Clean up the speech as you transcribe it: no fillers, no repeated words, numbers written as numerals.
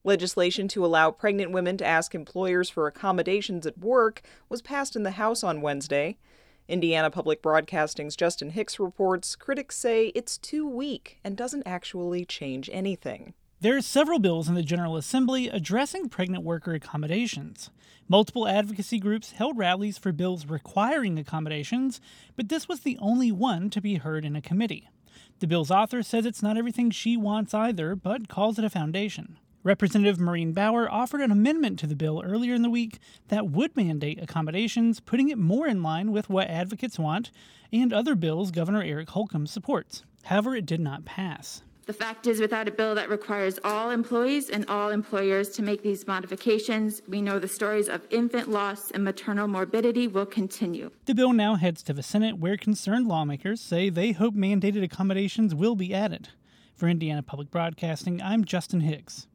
Legislation to allow pregnant women to ask employers for accommodations at work was passed in the House on Wednesday. Indiana Public Broadcasting's Justin Hicks reports critics say it's too weak and doesn't actually change anything. There are several bills in the General Assembly addressing pregnant worker accommodations. Multiple advocacy groups held rallies for bills requiring accommodations, but this was the only one to be heard in a committee. The bill's author says it's not everything she wants either, but calls it a foundation. Representative Maureen Bauer offered an amendment to the bill earlier in the week that would mandate accommodations, putting it more in line with what advocates want and other bills Governor Eric Holcomb supports. However, it did not pass. The fact is, without a bill that requires all employees and all employers to make these modifications, we know the stories of infant loss and maternal morbidity will continue. The bill now heads to the Senate, where concerned lawmakers say they hope mandated accommodations will be added. For Indiana Public Broadcasting, I'm Justin Hicks.